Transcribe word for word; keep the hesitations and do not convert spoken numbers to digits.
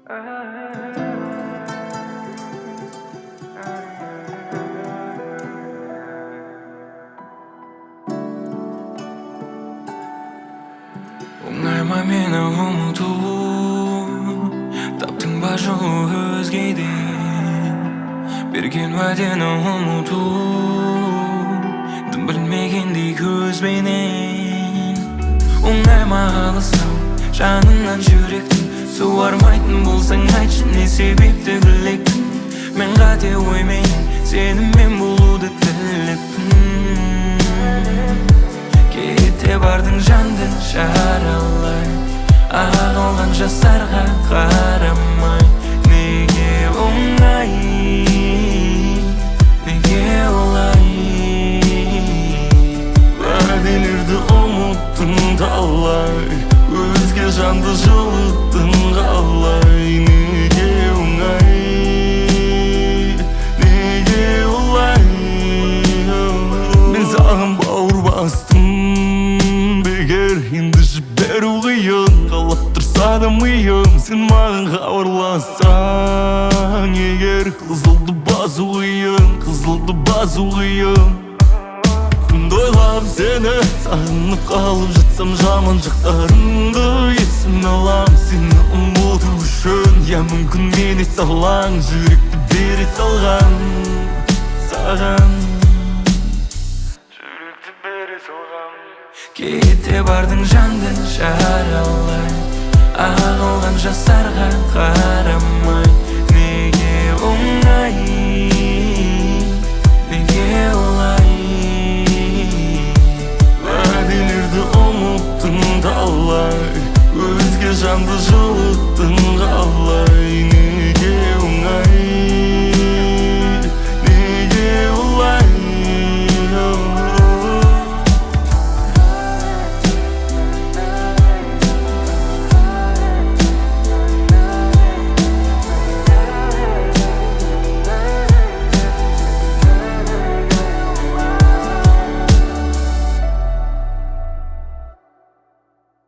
Оңайма мені ұмыту, таптың ба жолы өзгеден. Берген уәдені ұмыту, дым білмегендей көзбенен. Оңайма алыстау, жаныңнан жүректің суармайтын болсаң айтшы, не себепті білектің. Мен қате оймен сенімен болуды тілеппін. Кете бардың жанды жаралай, ағылған жастарға қарамай. Неге оңай, неге олай? Уәделерді ұмыттың талай, өзге жанды жылыттың қалай. Неге оңай, неге олай? Мен саған бауыр бастым бекер, енді жіберу қиын. Қалап тұрса да миым, сен маған хабарлассаң егер. Қызылды басу қиын, қызылды басу қиын. Күнді ойлап сені сағынып қалып жатсам, жаман жақтарыңды есіме алам. Сені ұмыту үшін, я мүмкін мен ес алаң, жүректі бере салған саған. Жүректі бере салған. Кете бардың жанды жаралай, ағылған жастарға қарамай.